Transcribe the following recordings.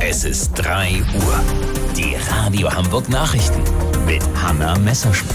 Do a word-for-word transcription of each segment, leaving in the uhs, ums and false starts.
Es ist drei Uhr. Die Radio Hamburg Nachrichten mit Hanna Messerschmidt.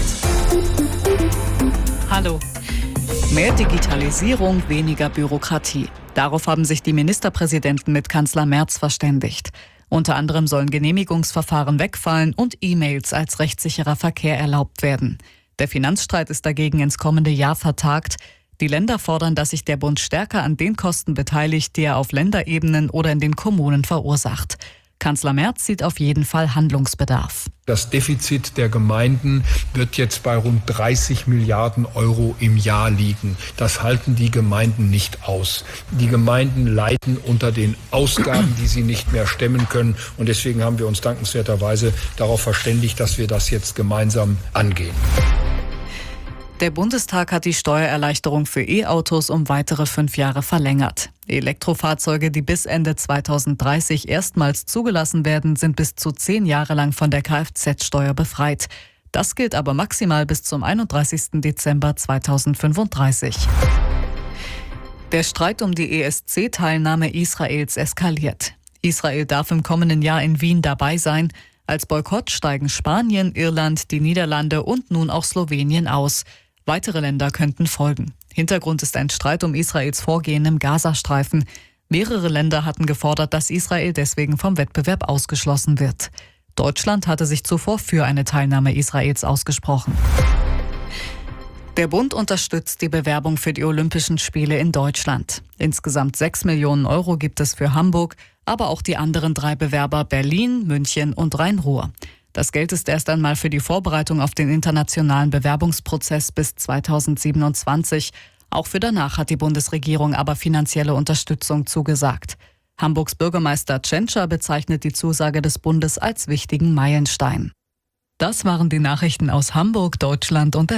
Hallo. Mehr Digitalisierung, weniger Bürokratie. Darauf haben sich die Ministerpräsidenten mit Kanzler Merz verständigt. Unter anderem sollen Genehmigungsverfahren wegfallen und E-Mails als rechtssicherer Verkehr erlaubt werden. Der Finanzstreit ist dagegen ins kommende Jahr vertagt. Die Länder fordern, dass sich der Bund stärker an den Kosten beteiligt, die er auf Länderebenen oder in den Kommunen verursacht. Kanzler Merz sieht auf jeden Fall Handlungsbedarf. Das Defizit der Gemeinden wird jetzt bei rund dreißig Milliarden Euro im Jahr liegen. Das halten die Gemeinden nicht aus. Die Gemeinden leiden unter den Ausgaben, die sie nicht mehr stemmen können. Und deswegen haben wir uns dankenswerterweise darauf verständigt, dass wir das jetzt gemeinsam angehen. Der Bundestag hat die Steuererleichterung für E-Autos um weitere fünf Jahre verlängert. Elektrofahrzeuge, die bis Ende zweitausenddreißig erstmals zugelassen werden, sind bis zu zehn Jahre lang von der Kfz-Steuer befreit. Das gilt aber maximal bis zum einunddreißigsten Dezember zweitausendfünfunddreißig. Der Streit um die E S C-Teilnahme Israels eskaliert. Israel darf im kommenden Jahr in Wien dabei sein. Als Boykott steigen Spanien, Irland, die Niederlande und nun auch Slowenien aus. Weitere Länder könnten folgen. Hintergrund ist ein Streit um Israels Vorgehen im Gazastreifen. Mehrere Länder hatten gefordert, dass Israel deswegen vom Wettbewerb ausgeschlossen wird. Deutschland hatte sich zuvor für eine Teilnahme Israels ausgesprochen. Der Bund unterstützt die Bewerbung für die Olympischen Spiele in Deutschland. Insgesamt sechs Millionen Euro gibt es für Hamburg, aber auch die anderen drei Bewerber Berlin, München und Rhein-Ruhr. Das Geld ist erst einmal für die Vorbereitung auf den internationalen Bewerbungsprozess bis zweitausendsiebenundzwanzig. Auch für danach hat die Bundesregierung aber finanzielle Unterstützung zugesagt. Hamburgs Bürgermeister Tschentscher bezeichnet die Zusage des Bundes als wichtigen Meilenstein. Das waren die Nachrichten aus Hamburg, Deutschland und der